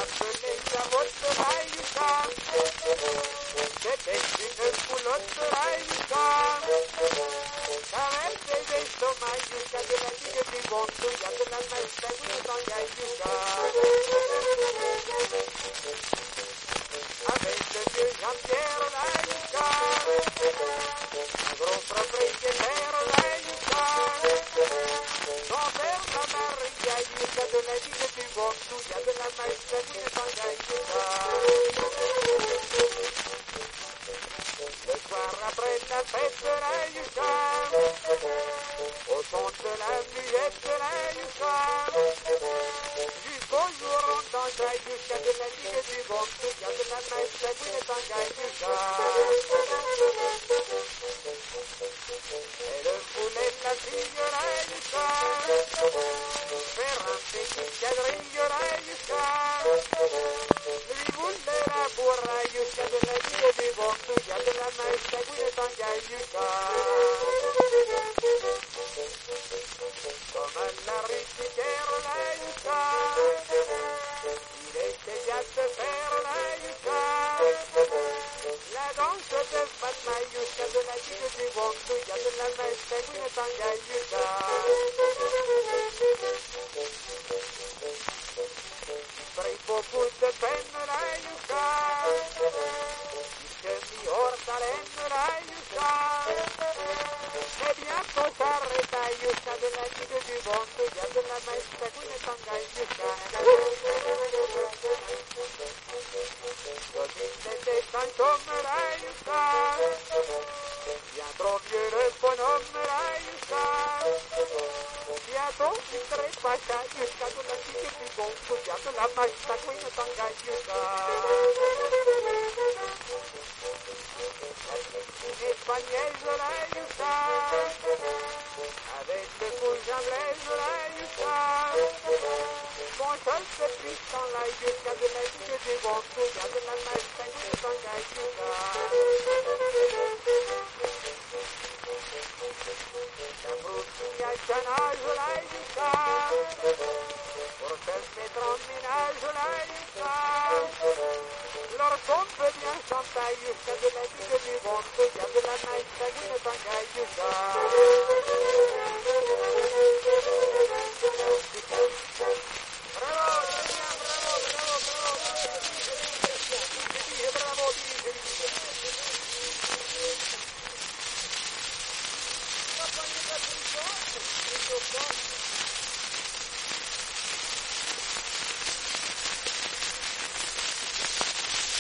s'appelait Carotte Raïka. C'était une poulotte Raïka. Car elle faisait sommeil jusqu'à de la ligue du Gonto, il y a de la maïsagouine dans Yaïka. Avec le vieux Jean-Pierre Raïka, un gros propriétaire Raïka. Son père, la Maria, il y a de la ligue du Gonto, il y a de la maïsagouine dans Yaïka. Le soir après la fête Raïka, au son de la muette Raïka, jusqu'au jour on danse Raïka, de la ligue du Gonto, il y a de la maïsagouine dans Yaïka. Elle voulait la fille Raïka, faire un petit quadrille Raïka, lui voulait la bourre Raïka, de la ligue du Gonto, il y a de la maïsagouine dans Yaïka. Comme la richière Raïka, il essaya de faire Raïka, la danse de Fatma Yuka, de la ligue du Gonto, il y a de la maïsagouine dans Yaïka. Pris beaucoup de peine Raïka, il se mit hors d'haleine Raïka, et bientôt s'arrêta Yuka, de la ligue du Gonto, il y a de la maïsagouine dans Yaïka. Comme il était un homme Raïka, bien trop vieux le bonhomme Raïka, bientôt il trépassa Yuka, de la ligue du Gonto, il y a de la maïsagouine dans Yaïka. Une espagnaise Raïka, avec le cousin Blaise Raïka, mon seul se puisse en la Yuka, de la ligue du Gonto, il y a de la maïsagouine dans Yaïka. Cabruccia e Canage Raïka, pour se mettre en ménage Raïka, leur tombe bien chanta Yuka, de la ligue du Gonto, il y a de la maïsagouine dans Yaïka. Bravo, bravo, bravo.